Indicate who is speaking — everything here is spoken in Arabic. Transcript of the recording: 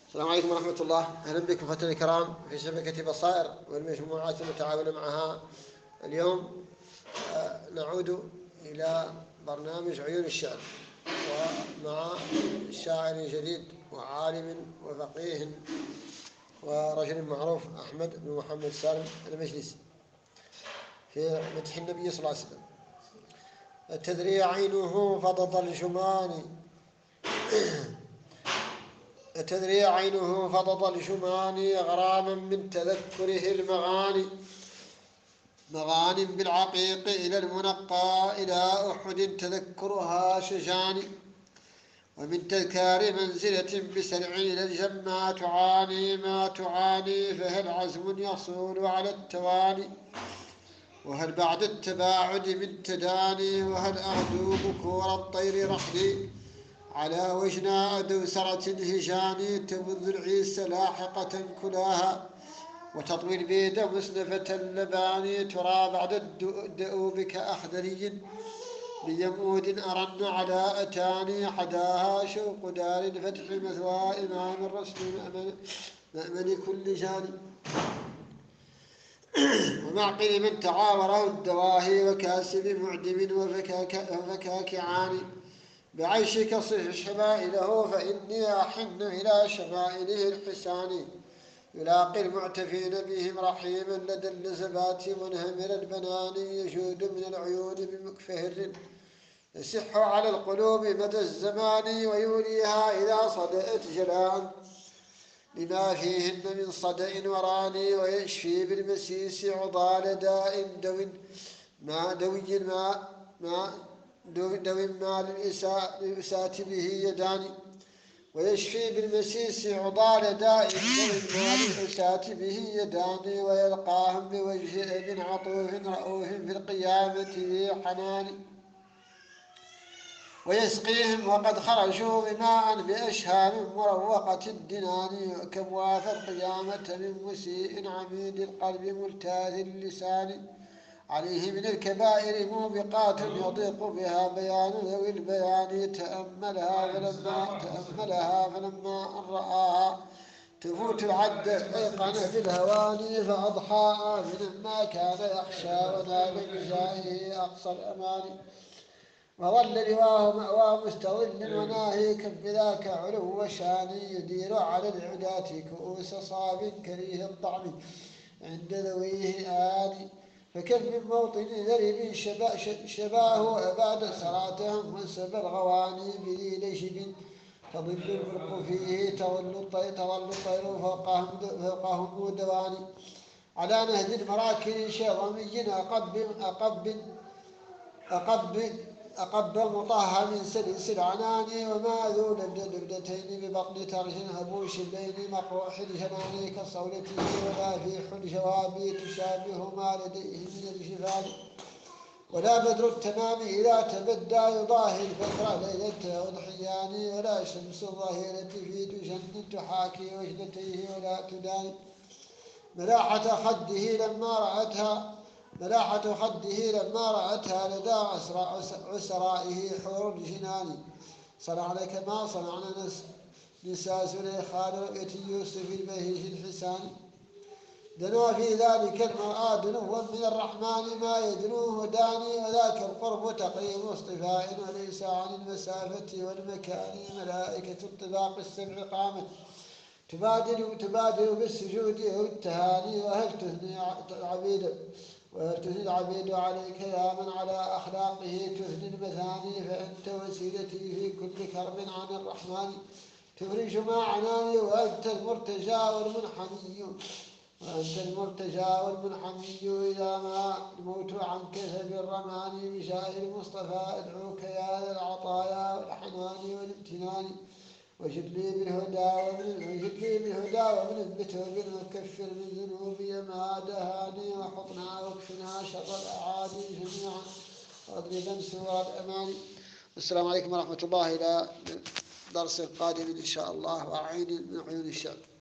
Speaker 1: السلام عليكم ورحمة الله. أهلا بكم أخوتنا الكرام في شبكة بصائر والمجموعات المتعاونة معها. اليوم نعود إلى برنامج عيون الشعر، ومع شاعر جديد وعالم وفقيه ورجل معروف أحمد بن محمد سالم المجلسي في مدح النبي صلى الله عليه وسلم. تدري عينه فضض الجمان تدري عينه فضض الجمان غراما من تذكره المغاني، مغان بالعقيق إلى المنقى إلى أحد تذكرها شجاني، ومن تذكار منزلة بسرع إلى الجمة تعاني ما تعاني، فهل عزم يصول على التواني، وهل بعد التباعد من تداني، وهل أغدو بكور الطير رحلي على وجناء دوسرة الهجان، تبذ العيس لاحقة كلاها وتطوي البيد مسنفة اللبان، ترى بعد الدؤوب كأخدري بيمود أرن على أتاني، حداها شوق دار الفتح مثوى إمام الرسل مأمن كل جانب، ومعقل من تعاوره الدواهي وكاسب معدم وفكاك عاني، بعيشك صف شمائله فإني أحن إلى شمائله الحسان، يلاقي المعتفين بهم رحيما لدى اللزبات منهمر البنان، يجود من العيون بمكفهر يسح على القلوب مدى الزمان، ويوليها إذا صدأت جلاء لما فيهن من صدأ وراني، ويشفي بالمسيس عضال داء دوي ما للإساة به يداني، ويشفي بالمسيس عضال داء دوي ما للإساة به يداني، ويلقاهم بوجه ابن عطوف رؤوف في القيامة ذي حنان، ويسقيهم وقد خرجوا بماء بأشهام مروقة الدنان، كم وافى القيامة من مسيء عميد القلب ملتاث اللسان، عليه من الكبائر موبقات يضيق بها بيان ذوي البيان، تأملها فلما أن رآها تفوت العد أيقن في الهوان، فأضحى آمنا ما كان يخشى ونال بجاهه أقصى الأمان، وظل لواه مأوى مستظل وناهيك بذاك علو شان، يدير على العداة كؤوس صاب كريه الطعم عند ذويه آن، فكم من موطن ذرب شباه أباد سراتهم وانسب الغواني بذي لشب، تظل الفرق فيه تظل الطير فوقهم دواني، على نهج المراكن شظمي أقب مطهم سلسل عناني، وما ذو لبدتين ببطن ترش هبوش بين مقروح الجنان كصولته، ولا في حل جوابي تشابه ما لديه من الجفان، ولا بدر التمام إذا تبدى يضاهي البدر ليلة أضحيان، ولا شمس الظهيرة في تجن تحاكي وجدتيه ولا تدان، ملاحة خده لما رأتها لدى عسرائه حور الجنان، صنعنا كما صنعنا نساء سليخان رؤية يوسف البهيج الحسان، دنا في ذلك المرآة دنوا من الرحمن ما يدنوه داني، وذاك القرب تقريب اصطفاء وليس عن المسافة والمكان، ملائكة الطباق السبع قامت تبادر بالسجود والتهاني، وهل تثني العبيد عليك يا من على أخلاقه تثني المثاني، فأنت وسيلتي في كل كرب عن الرحمن، تفرج ما عناني وأنت المرتجى والمنحني إذا ما الموت عنك فبالرمان، بشائر المصطفى أدعوك يا ذا العطايا والحنان والامتنان، وجد لي بالهدى ومن البتوب وكفر من ذنوبي ما دهاني، وحطنا واكفنا شر الأعادي جميعا واضربا سوى الأمان. السلام عليكم ورحمة الله. إلى درس قادم إن شاء الله، وأعين من عيون الشعر.